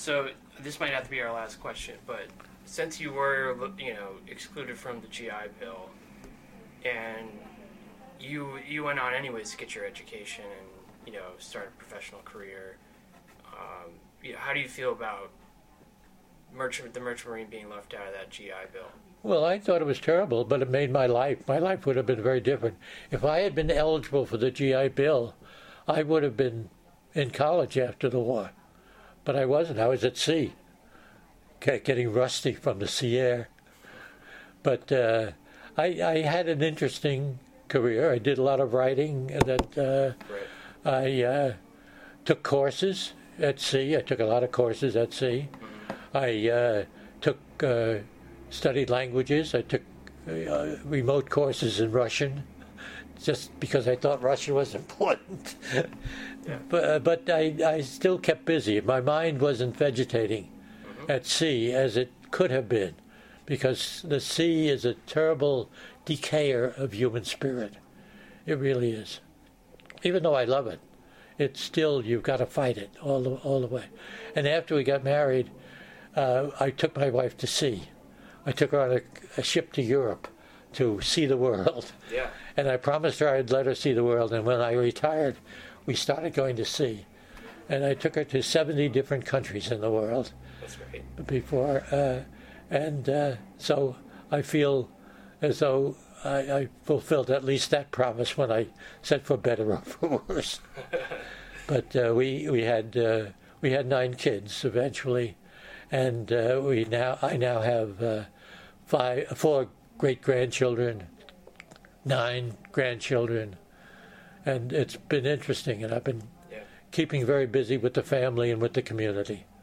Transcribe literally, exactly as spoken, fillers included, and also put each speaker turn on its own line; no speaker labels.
So this might have to be our last question, but since you were, you know, excluded from the G I Bill, and you you went on anyways to get your education and, you know, start a professional career, um, you know, how do you feel about merchant the Merchant Marine being left out of that G I Bill?
Well, I thought it was terrible, but it made my life. My life would have been very different. If I had been eligible for the G I Bill, I would have been in college after the war. But I wasn't. I was at sea, getting rusty from the sea air. But uh, I, I had an interesting career. I did a lot of writing. That uh, right. I uh, took courses at sea. I took a lot of courses at sea. Mm-hmm. I uh, took... Uh, studied languages. I took uh, remote courses in Russian just because I thought Russian was important. yeah. But, uh, but I, I still kept busy. My mind wasn't vegetating mm-hmm. at sea as it could have been, because the sea is a terrible decayer of human spirit. It really is. Even though I love it, it's still, you've got to fight it all the, all the way. And after we got married, uh, I took my wife to sea. I took her on a, a ship to Europe to see the world.
Yeah.
And I promised her I'd let her see the world. And when I retired, we started going to sea. And I took her to seventy different countries in the world.
That's great.
Before. Uh, and uh, so I feel as though I, I fulfilled at least that promise when I said for better or for worse. But uh, we, we, had, uh, we had nine kids eventually. And uh, we now, I now have uh, five, four great-grandchildren, nine grandchildren, and it's been interesting. And I've been yeah. keeping very busy with the family and with the community.